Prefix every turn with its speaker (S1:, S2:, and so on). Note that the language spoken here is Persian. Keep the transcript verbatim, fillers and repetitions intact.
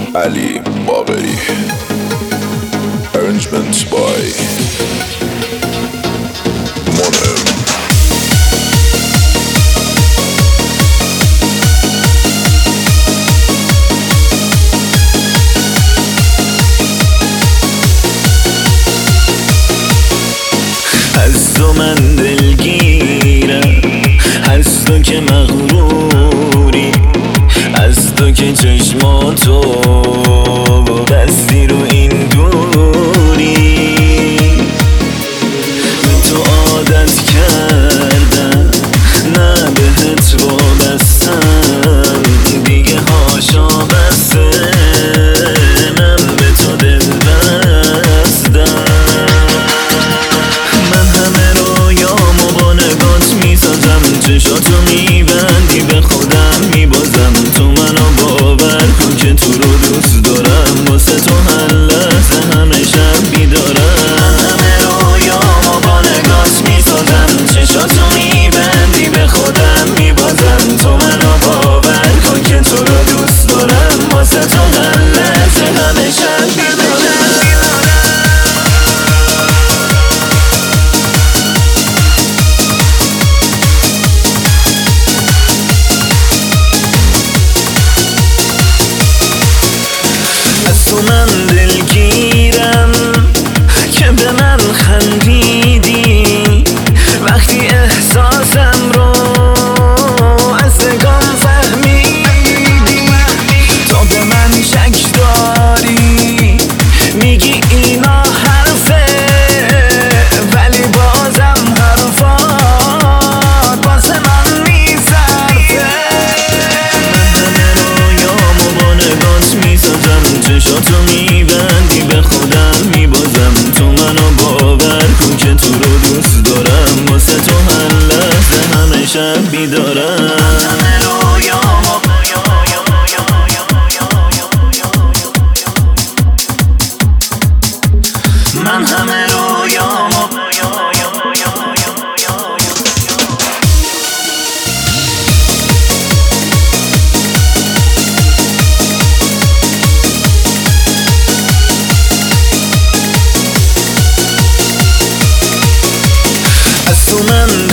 S1: علی باقری. Arrangement by Mono.
S2: از تو من دلگیرم، از تو که مغروری، از تو که چشماتو بستی رو این دوری. به تو عادت کردم، نه بهت وابستم، دیگه هاشا بسته من به تو دل بستم. من همه رویامو با نگات میسازم، چشاتو میبندی به خودم میبازم. تو منو باور کن که تو رو دوست دارم، واسه تو هر لحظه همه شب بیدارم. من همه رویامو با نگات میسازم، چشاتو میبندی به خودم میبازم. تو منو باور کن که تو رو دوست دارم، واسه تو هر لحظه همه شب بیدارم. از تو من دلگیرم که به من خندیدی، وقتی احساسم رو از نگام فهمیدی. تو به من شک داری، میگی اینا حرفه، ولی بازم حرفات واسه من میصرفه. من همه رویامو با نگات میسازم، چشاتو میبندی به خودم میبازم. تو منو باور کن که تو رو دوست دارم، واسه تو هر لحظه همه شب بیدارم. من همه رویامو از تو من